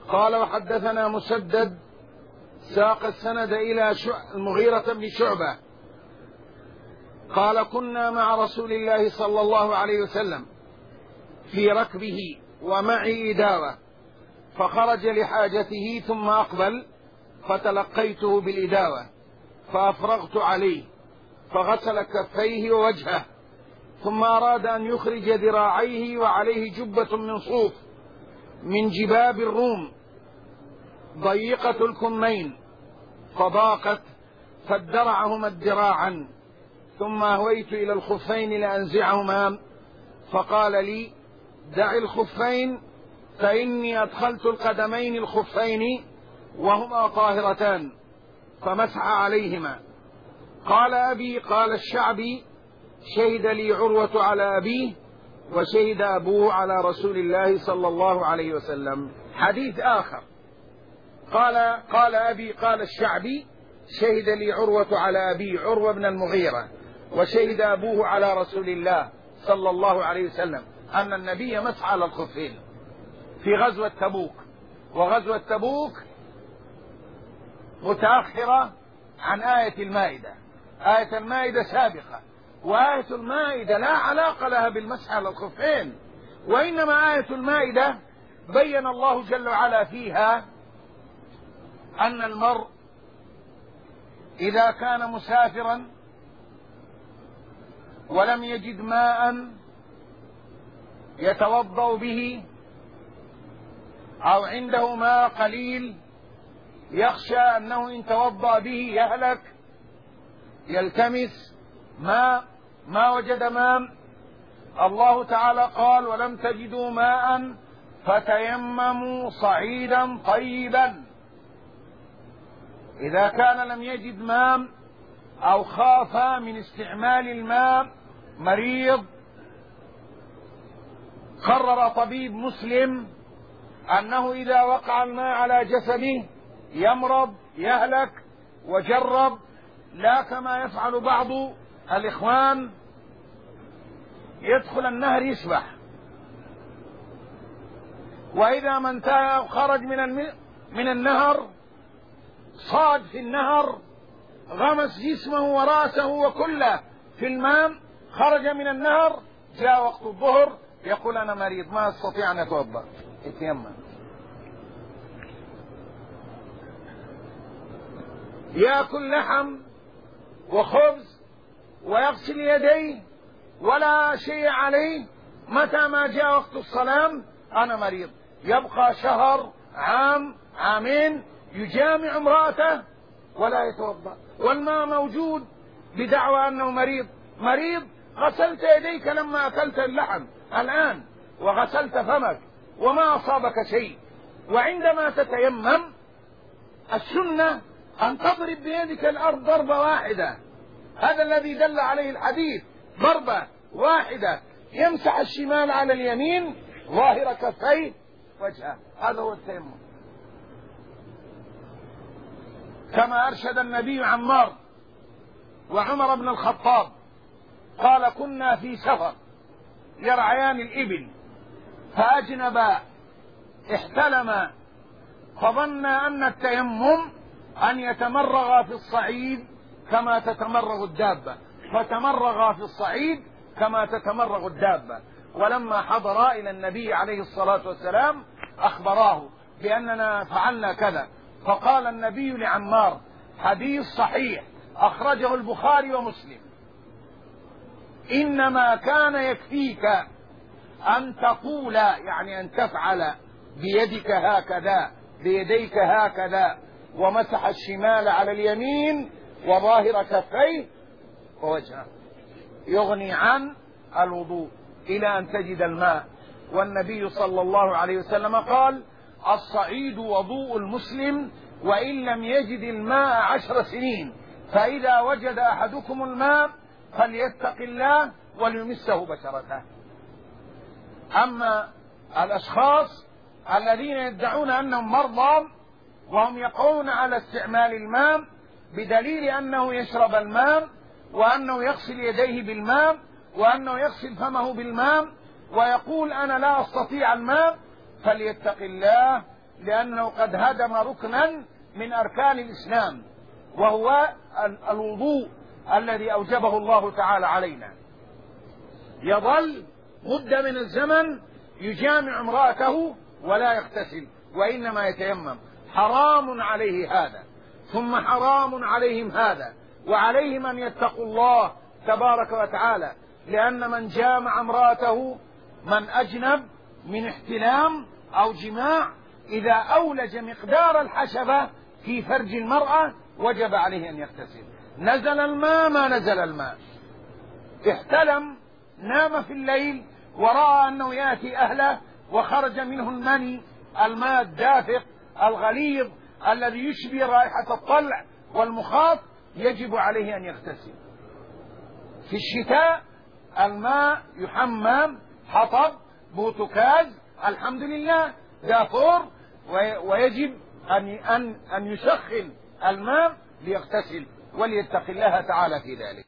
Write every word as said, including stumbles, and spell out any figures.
قال وحدثنا مسدد ساق السند إلى المغيرة بن شعبة قال كنا مع رسول الله صلى الله عليه وسلم في ركبه ومعي إداوة فخرج لحاجته ثم أقبل فتلقيته بالإداوة فأفرغت عليه فغسل كفيه ووجهه ثم أراد أن يخرج ذراعيه وعليه جبة من صوف من جباب الروم ضيقة الكمين فضاقت فادرعهما الدراعا ثم أهويت إلى الخفين لأنزعهما فقال لي دع الخفين فإني أدخلت القدمين الخفين وهما طاهرتان فمسح عليهما. قال أبي قال الشعبي شهد لي عروة على أبيه وشهد أبوه على رسول الله صلى الله عليه وسلم. حديث آخر قال قال أبي قال الشعبي شهد لي عروة على أبي عروة بن المغيرة وشهد أبوه على رسول الله صلى الله عليه وسلم أن النبي مسح على الخفين في غزوة تبوك. وغزوة تبوك متأخرة عن آية المائدة، آية المائدة سابقة، وآية المائدة لا علاقة لها بالمسح على الخفين، وإنما آية المائدة بين الله جل وعلا فيها أن المرء إذا كان مسافرا ولم يجد ماء يتوضأ به أو عنده ماء قليل يخشى أنه إن توضأ به يهلك يلتمس ماء ما وجد ماء، الله تعالى قال ولم تجدوا ماء فتيمموا صعيدا طيبا. إذا كان لم يجد ماء أو خاف من استعمال الماء مريض قرر طبيب مسلم أنه إذا وقع الماء على جسده يمرض يهلك، وجرب لا كما يفعل بعض الإخوان يدخل النهر يسبح، وإذا ما انتهى خرج من من النهر صاد في النهر غمس جسمه ورأسه وكله في الماء، خرج من النهر جاء وقت الظهر يقول أنا مريض ما أستطيع أن أتوضأ يتيمم. يأكل لحم وخبز ويغسل يديه ولا شيء عليه، متى ما جاء وقت الصلاة أنا مريض، يبقى شهر عام عامين يجامع امرأته ولا يتوضأ والماء موجود بدعوى أنه مريض. مريض غسلت يديك لما أكلت اللحم الآن وغسلت فمك وما أصابك شيء، وعندما تتيمم السنة أن تضرب بيدك الأرض ضربة واحدة، هذا الذي دل عليه الحديث، ضربة واحدة يمسح الشمال على اليمين ظاهر كفيه وجهه، هذا هو التيمم كما أرشد النبي عمار وعمر بن الخطاب. قال كنا في سفر يرعيان الإبل فأجنبا احتلما فظن أن التيمم أن يتمرغ في الصعيد كما تتمرغ الدابة، فتمرغ في الصعيد كما تتمرغ الدابة، ولما حضرا إلى النبي عليه الصلاة والسلام أخبراه بأننا فعلنا كذا، فقال النبي لعمار حديث صحيح أخرجه البخاري ومسلم إنما كان يكفيك أن تقول يعني أن تفعل بيدك هكذا بيديك هكذا ومسح الشمال على اليمين وظاهر كفيه ووجهه يغني عن الوضوء إلى أن تجد الماء. والنبي صلى الله عليه وسلم قال الصعيد وضوء المسلم وإن لم يجد الماء عشر سنين، فإذا وجد أحدكم الماء فليتق الله وليمسه بشرته. أما الأشخاص الذين يدعون أنهم مرضى وهم يقعون على استعمال الماء بدليل أنه يشرب الماء وأنه يغسل يديه بالماء وأنه يغسل فمه بالماء ويقول أنا لا أستطيع الماء، فليتق الله لأنه قد هدم ركنا من أركان الإسلام، وهو الوضوء الذي أوجبه الله تعالى علينا. يظل مدة من الزمن يجامع امرأته ولا يغتسل وإنما يتيمم، حرام عليه هذا، ثم حرام عليهم هذا، وعليهم أن يتقوا الله تبارك وتعالى، لأن من جامع امرأته من أجنب من احتلام أو جماع إذا أولج مقدار الحشفة في فرج المرأة وجب عليه أن يغتسل. نزل الماء ما نزل الماء، احتلم، نام في الليل ورأى أنه يأتي أهله وخرج منه المني، الماء الدافق الغليظ الذي يشبه رائحة الطلع والمخاط، يجب عليه أن يغتسل. في الشتاء الماء يحمم، حطب، بوتكاز، الحمد لله، دافور، ويجب أن أن أن يسخن الماء ليغتسل وليتق الله تعالى في ذلك.